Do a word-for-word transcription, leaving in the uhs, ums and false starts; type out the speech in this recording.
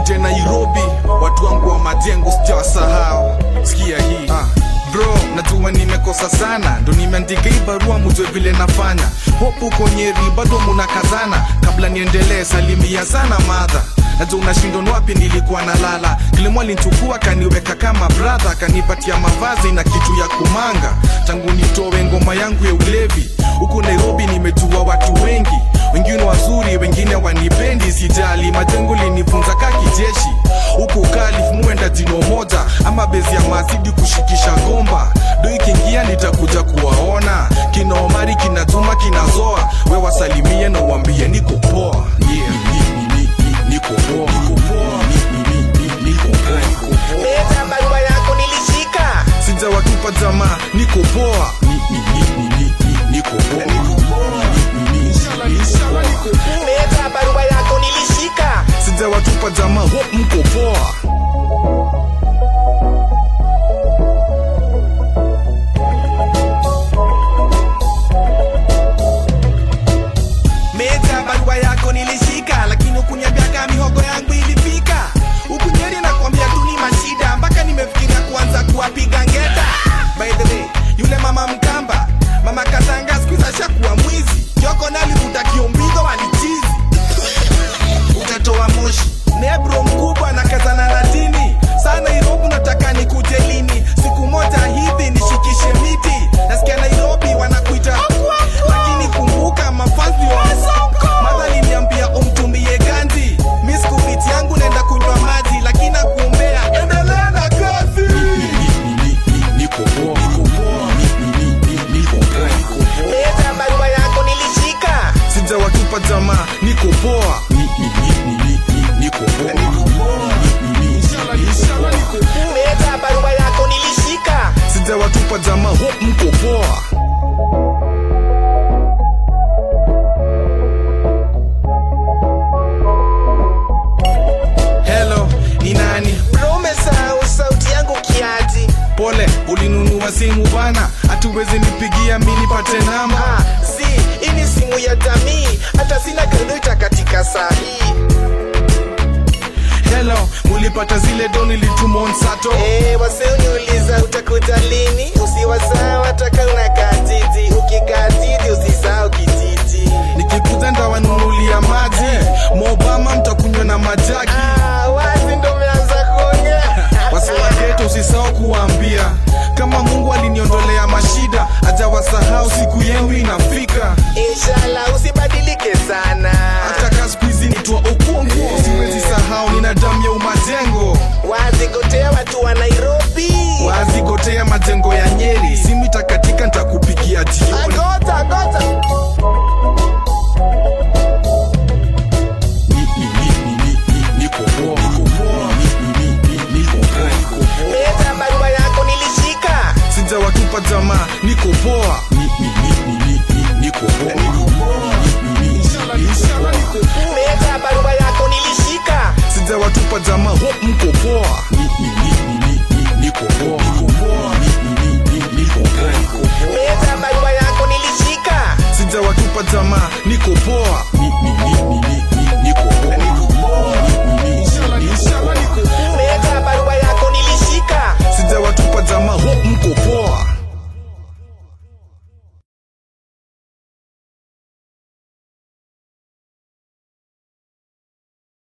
nikuje Nairobi, watu wangu wa majengo sijawasahau. Sikia hii ah. Bro, najua nimekosa sana, ndo nimeandika hii barua mujue vile nafanya. Hope uko Nyeri bado munakazana, kabla niendelee salimia sana mother. Najua unashindwa wapi nilikuwa nalala. Kilimo alinichukua kaniweka kama brother, kanipatia mavazi na kitu ya kumanga. Tangu nitowe ngoma yangu ya ulevi, huku Nairobi nimejua watu wengi, wengine wazuri, wengine wanipendi, sijali. Majengo linifunza ka kijeshi, huku Kalif muenda jino moja, ama bezi ya mazidi kushikisha gomba. Do ikiingia nitakuja kuwaona, kina Omari, kina Juma, kina Zoa. We wasalimie na uambie niko poa. Yeah, niko poa, niko poa, niko poa. Leta barua yako nilishika, sija watupa jamaa, niko poa, niko poa, niko poa. Leta barua yako nilishika, sija watupa jamaa, hope mko poa. Meta barua yako nilishika, lakini ukuniambia kama mihogo yangu ilifika. Ukunyeri na kuambia tu ni mashida, mpaka nimefikiria kuanza kuwapiga ngeta. By the way, yule mama Mkamba, mama Katanga sikuiza shakuwa mwizi. Yoko nalivuta kiombigo walichizi, utatoa moshi. Nebro mkubwa na kazana latini sana Nairobi, nataka nikuje lini? Siku moja hivi nishikishe miti. Nasikia Nairobi wanakuita, lakini kumbuka mafazi wa madha liniambia umtumie ganzi. Miss kupiti yangu naenda kunywa maji, lakini nakuombea endelea na kazi. Niko poa, niko poa, niko poa. Leta barua yako nilishika, sija watupa jamaa, niko poa, niko poa, niko poa. Leta barua yako nilishika, sija watupa jamaa, hope mko poa. Hello, ni nani? bro umesahau sauti yangu kiaji. Pole, ulinunua simu bana, hatuwezi nipigia mimi nipate namba. Ah, si, hii ni simu ya jamii, hata sina kalita katika saa hii. Hello, mulipata zile doni lituma on Sato? Eh, wase uniuliza utakuja lini? Usiwasahau wataka unakaa jiji, ukikaa jiji usisahau kijiji. Nikikuja ndawanunulia maji, Mobama mtakunywa na majaki. Ah, wazi ndo umeanza kuongea. Wase wa ghetto usisahau kuambia, kama Mungu aliniondolea mashida, hajawasahau siku yenu inafika. Inshallah usibadilike sana, Hata kazi kuizi nitwa Okongo, siwezi sahau nina damu ya umajengo. wazi gotea watu wa Nairobi, Wazi gotea majengo ya Nyeri, simu itakatika nitakupigia jioni. agota agota. Niko poa, niko poa, niko poa. Leta barua yako nilishika, sija watupa jamaa, niko poa, niko poa, niko poa. leta barua yako nilishika, sija watupa jamaa, hope mko poa, niko poa, niko poa, niko poa. leta barua yako nilishika, sija watupa jamaa, niko poa,